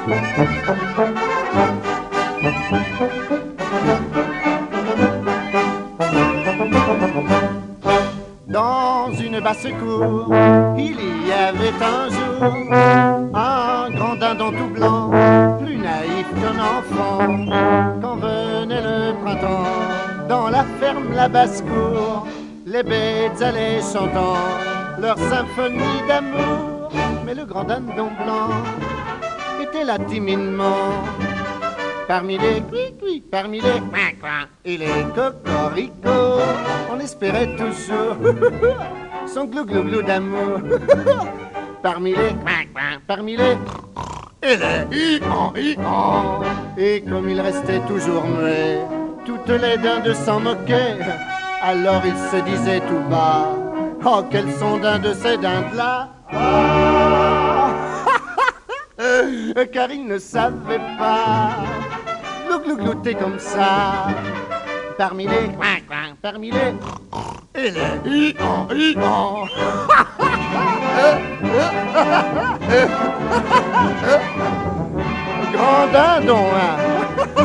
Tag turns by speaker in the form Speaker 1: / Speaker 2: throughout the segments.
Speaker 1: Dans une basse-cour, il y avait un jour un grand dindon tout blanc, plus naïf qu'un enfant. Quand venait le printemps, dans la ferme, la basse-cour, les bêtes allaient chantant leur symphonie d'amour. Mais le grand dindon blanc était là timidement, parmi les cui-cui, parmi les coin-coin et les cocoricots, on espérait toujours son glou-glou-glou d'amour. Parmi les coin-coin, parmi les et les hi-han. Et comme il restait toujours muet, toutes les dindes s'en moquaient. Alors il se disait tout bas: oh, quelles sont dindes ces dindes-là! Ah car il ne savait pas glou-glou-glouter comme ça, parmi les coin-coin, parmi les et les hi-han. Grand dindon, hein.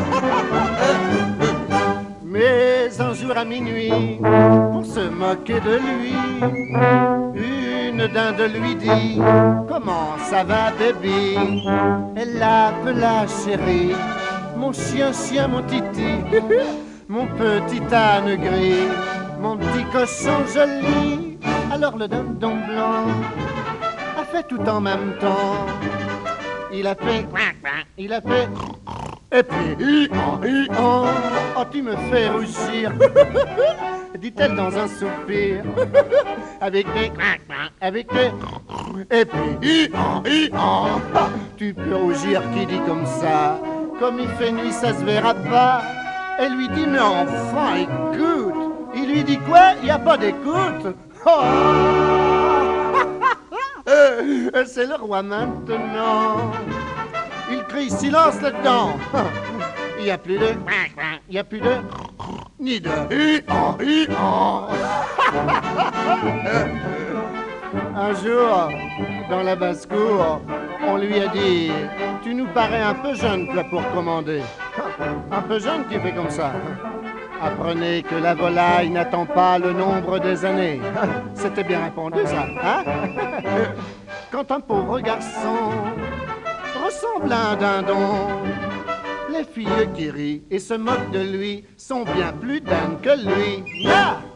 Speaker 1: Mais un jour à minuit, pour se moquer de lui, une dinde lui dit: comment ça va, baby? Elle l'appela chérie, mon chien, chien, mon titi, mon petit âne gris, mon petit cochon joli. Alors le dindon blanc a fait tout en même temps. Il a fait quack, quack, il a fait et puis hi-han, hi-han. Oh, tu me fais rougir, dit-elle dans un soupir, avec des quack, quack, avec des et puis hi-han, hi-han. Tu peux rougir qui dit comme ça, comme il fait nuit ça se verra pas. Elle lui dit: mais enfin écoute. Il lui dit: quoi? Il n'y a pas d'écoute. Oh c'est le roi maintenant. Il crie: silence là-dedans. Il n'y a plus de il n'y a plus de ni de hi-han, hi-han. Un jour, dans la basse-cour, on lui a dit: tu nous parais un peu jeune, toi, pour commander. Un peu jeune qui fait comme ça. Apprenez que la volaille n'attend pas le nombre des années. C'était bien répondu, ça, hein? Quand un pauvre garçon ressemble à un dindon, les filles qui rient et se moquent de lui sont bien plus dindes que lui. Ah!